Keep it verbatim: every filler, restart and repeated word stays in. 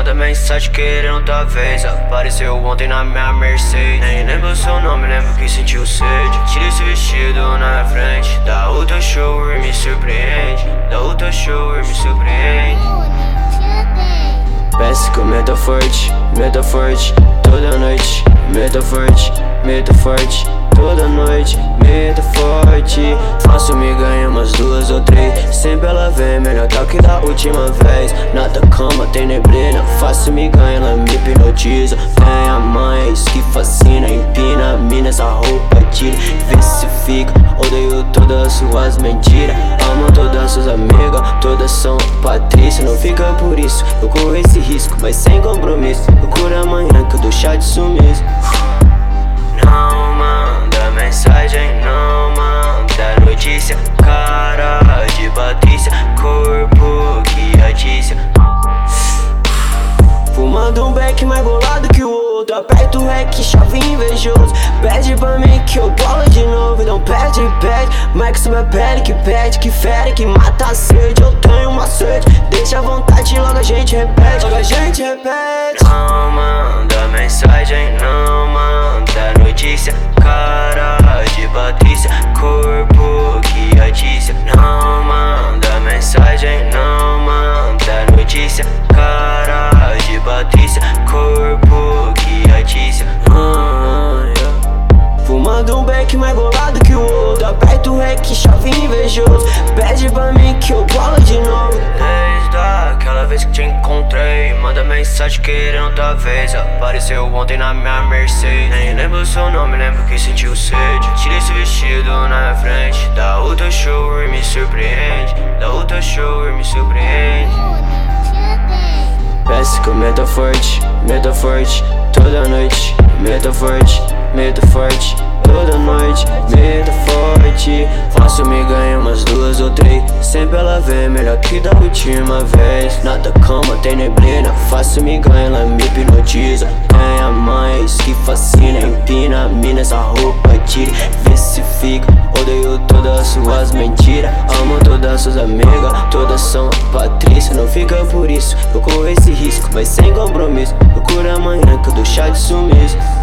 manda mensagem querendo talvez. Apareceu ontem na minha Mercedes. Nem lembro seu nome, lembro que sentiu sede. Tira esse vestido na frente. Dá o teu show e me surpreende. Dá o teu show e me surpreende. Peço que eu meta forte, meta forte, toda noite. Meta forte, meta forte, toda noite. Meta forte, faço me ganhar umas duas ou três. Sempre ela vem melhor do que da última vez. Nada cama, tem neblina, faço me ganhar, ela me hipnotiza. Tem a mãe, isso que fascina, empina a mina, essa roupa tira. Vê se fica, odeio todas suas mentiras. Amo todas suas amigas, todas são Patrícia. Não fica por isso, eu corro esse risco, mas sem compromisso. Procura amanhã que eu dou chá de sumiço. Não manda mensagem, não manda notícia. Cara de Patrícia, corpo que atícia. Fumando um beck mais bolado que o outro. Aperta o rec, chave invejoso. Pede pra mim que eu bolo de novo. Então pede, pede, mas que sobre a pele que pede, que fere, que mata a sede. Eu tenho uma sede, deixa à vontade, logo a gente repete. Logo a gente repete. Não manda mensagem, não manda notícia. Cara de Patrícia, corpo que atícia. Não manda mensagem, não manda notícia. Cara de Patrícia, corpo que atícia. ah, yeah. Fumando um beck mais bolado que o outro. Aperta o rec, chave invejoso. Pede pra mim que eu bolo de novo. Desde aquela vez que te encontrei, manda mensagem querendo talvez. Apareceu ontem na minha Mercedes. Nem lembro seu nome, lembro que sentiu sede. Tira esse vestido na frente. Dá o teu show e me surpreende. Dá o teu show e me surpreende. Peço que eu meta forte, meta forte, toda noite. Meta forte, meta forte, toda noite. Meta forte, faço me ganhar umas duas ou três. Sempre ela vem melhor que da última vez. Nada cama, tem neblina, faço me ganhar, ela me hipnotiza. Tem a mãe, isso que fascina, empina a mina, essa roupa tira. Vê se fica, odeio todas suas mentiras. Amo todas suas amigas, todas são Patrícia. Não fica por isso, eu corro esse risco, mas sem compromisso. Procura amanhã que eu dou chá de sumiço.